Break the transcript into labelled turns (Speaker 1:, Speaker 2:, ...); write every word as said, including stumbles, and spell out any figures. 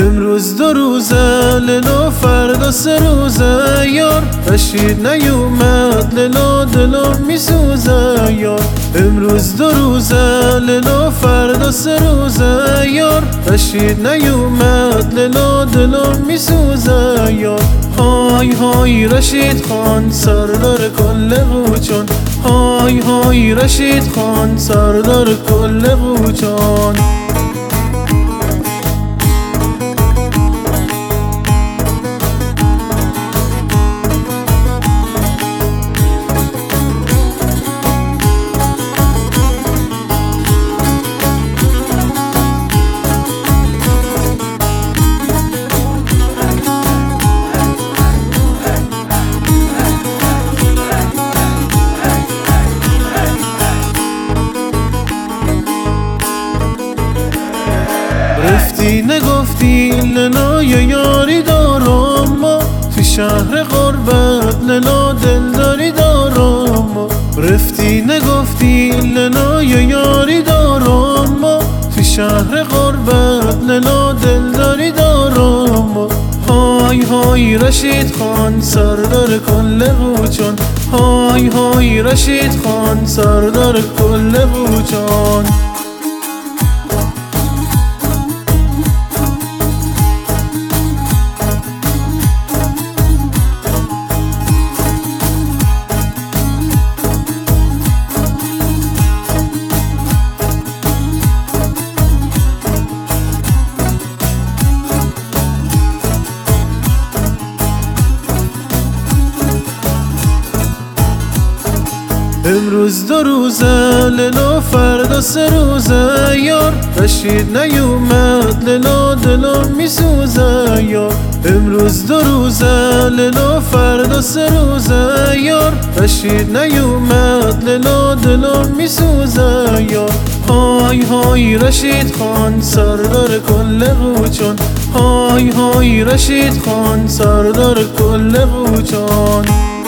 Speaker 1: امروز دو روزه لیلا فردا سه روزه یار، رشید نیومد لیلا دلم میسوزه یار. امروز دو روزه لیلا فردا سه روزه یار، رشید نیومد لیلا دلم میسوزه یار. های های رشید خان سردار کل قوچان، های های رشید خان سردار کل قوچان. رفتی نگفتی لیلا یه یاری دارم ما، تو شهر غربت لیلا دلداری دارم ما. رفتی نگفتی لیلا یه یاری دارم ما، تو شهر غربت لیلا دلداری دارم ما. های های رشید خان سردار کل قوچان، های های رشید خان سردار کل قوچان. امروز دو روزه لیلا فردا سه روزه یار، رشید نیومد لیلا دلم میسوزه یار. امروز دو روزه لیلا فردا سه روزه یار، رشید نیومد لیلا دلم میسوزه یار. های های رشید خان سردار کل قوچان، های های رشید خان سردار کل قوچان.